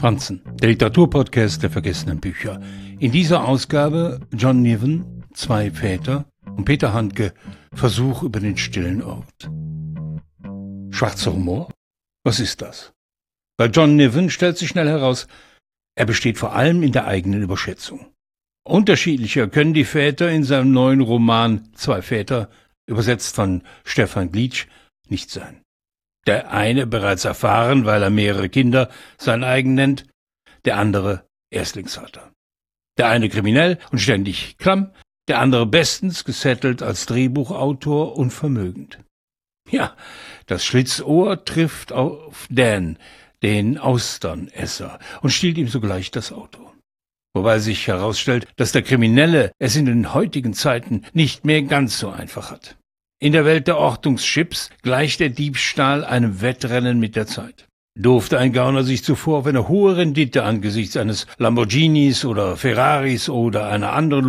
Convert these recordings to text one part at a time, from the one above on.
Franzen, der Literaturpodcast der vergessenen Bücher. In dieser Ausgabe John Niven, Zwei Väter und Peter Handke, Versuch über den stillen Ort. Schwarzer Humor? Was ist das? Bei John Niven stellt sich schnell heraus, er besteht vor allem in der eigenen Überschätzung. Unterschiedlicher können die Väter in seinem neuen Roman Zwei Väter, übersetzt von Stefan Glitsch, nicht sein. Der eine bereits erfahren, weil er mehrere Kinder sein eigen nennt, der andere Erstlingsvater. Der eine kriminell und ständig klamm, der andere bestens gesettelt als Drehbuchautor und vermögend. Ja, das Schlitzohr trifft auf Dan, den Austernesser, und stiehlt ihm sogleich das Auto. Wobei sich herausstellt, dass der Kriminelle es in den heutigen Zeiten nicht mehr ganz so einfach hat. In der Welt der Ortungschips gleicht der Diebstahl einem Wettrennen mit der Zeit. Durfte ein Gauner sich zuvor auf eine hohe Rendite angesichts eines Lamborghinis oder Ferraris oder einer anderen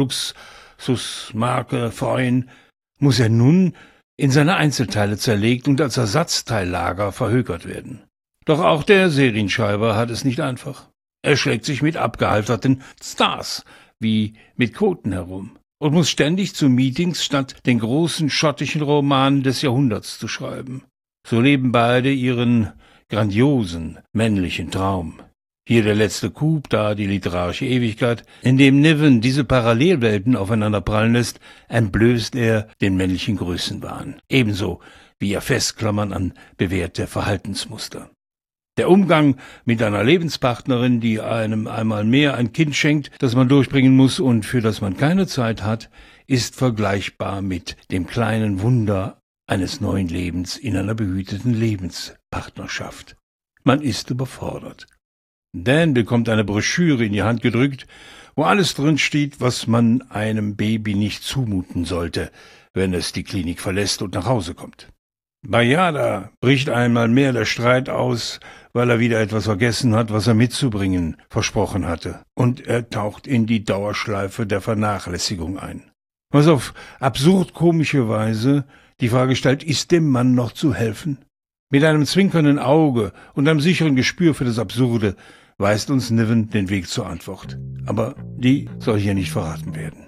Luxusmarke freuen, muss er nun in seine Einzelteile zerlegt und als Ersatzteillager verhökert werden. Doch auch der Serienschreiber hat es nicht einfach. Er schlägt sich mit abgehalfterten Stars wie mit Quoten herum und muss ständig zu Meetings statt den großen schottischen Roman des Jahrhunderts zu schreiben. So leben beide ihren grandiosen männlichen Traum. Hier der letzte Coup, da die literarische Ewigkeit. Indem Niven diese Parallelwelten aufeinander prallen lässt, entblößt er den männlichen Größenwahn. Ebenso wie ihr Festklammern an bewährte Verhaltensmuster. Der Umgang mit einer Lebenspartnerin, die einem einmal mehr ein Kind schenkt, das man durchbringen muss und für das man keine Zeit hat, ist vergleichbar mit dem kleinen Wunder eines neuen Lebens in einer behüteten Lebenspartnerschaft. Man ist überfordert. Dan bekommt eine Broschüre in die Hand gedrückt, wo alles drin steht, was man einem Baby nicht zumuten sollte, wenn es die Klinik verlässt und nach Hause kommt. Bei Yada bricht einmal mehr der Streit aus, weil er wieder etwas vergessen hat, was er mitzubringen versprochen hatte. Und er taucht in die Dauerschleife der Vernachlässigung ein. Was auf absurd komische Weise die Frage stellt, ist dem Mann noch zu helfen? Mit einem zwinkernden Auge und einem sicheren Gespür für das Absurde weist uns Niven den Weg zur Antwort. Aber die soll hier nicht verraten werden.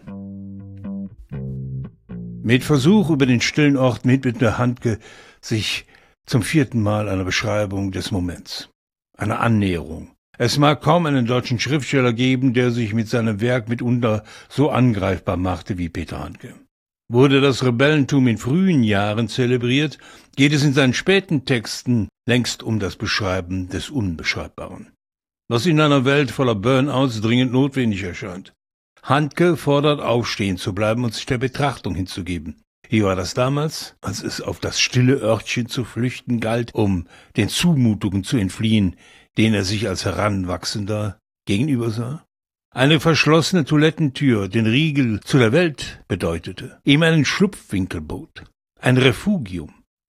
Mit Versuch über den stillen Ort widmete Handke sich zum 4. Mal einer Beschreibung des Moments, einer Annäherung. Es mag kaum einen deutschen Schriftsteller geben, der sich mit seinem Werk mitunter so angreifbar machte wie Peter Handke. Wurde das Rebellentum in frühen Jahren zelebriert, geht es in seinen späten Texten längst um das Beschreiben des Unbeschreibbaren, was in einer Welt voller Burnouts dringend notwendig erscheint. Handke fordert auf, stehen zu bleiben und sich der Betrachtung hinzugeben. Wie war das damals, als es auf das stille Örtchen zu flüchten galt, um den Zumutungen zu entfliehen, denen er sich als Heranwachsender gegenübersah? Eine verschlossene Toilettentür, den Riegel zu der Welt bedeutete, ihm einen Schlupfwinkel bot, ein Refugium.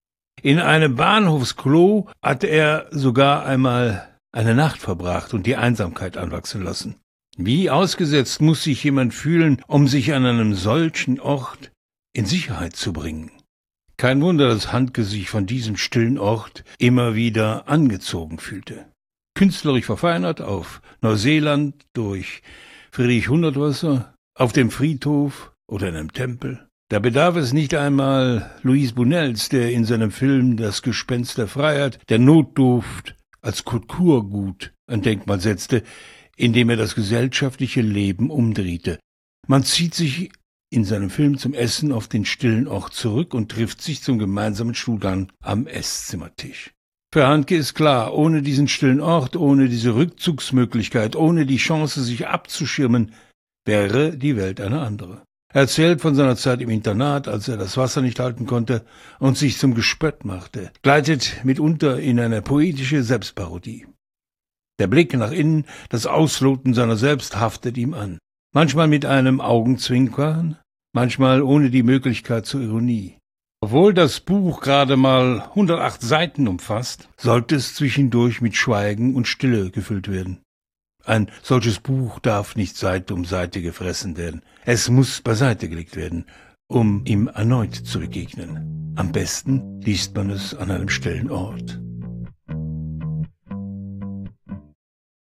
In einem Bahnhofsklo hatte er sogar einmal eine Nacht verbracht und die Einsamkeit anwachsen lassen. Wie ausgesetzt muss sich jemand fühlen, um sich an einem solchen Ort in Sicherheit zu bringen? Kein Wunder, dass Handke sich von diesem stillen Ort immer wieder angezogen fühlte. Künstlerisch verfeinert auf Neuseeland durch Friedrich Hundertwasser, auf dem Friedhof oder in einem Tempel. Da bedarf es nicht einmal Louis Buñuels, der in seinem Film Das Gespenst der Freiheit der Notdurft als Kulturgut ein Denkmal setzte, indem er das gesellschaftliche Leben umdrehte. Man zieht sich in seinem Film zum Essen auf den stillen Ort zurück und trifft sich zum gemeinsamen Stuhlgang am Esszimmertisch. Für Handke ist klar, ohne diesen stillen Ort, ohne diese Rückzugsmöglichkeit, ohne die Chance, sich abzuschirmen, wäre die Welt eine andere. Er erzählt von seiner Zeit im Internat, als er das Wasser nicht halten konnte und sich zum Gespött machte, gleitet mitunter in eine poetische Selbstparodie. Der Blick nach innen, das Ausloten seiner selbst haftet ihm an. Manchmal mit einem Augenzwinkern, manchmal ohne die Möglichkeit zur Ironie. Obwohl das Buch gerade mal 108 Seiten umfasst, sollte es zwischendurch mit Schweigen und Stille gefüllt werden. Ein solches Buch darf nicht Seite um Seite gefressen werden. Es muss beiseite gelegt werden, um ihm erneut zu begegnen. Am besten liest man es an einem stillen Ort.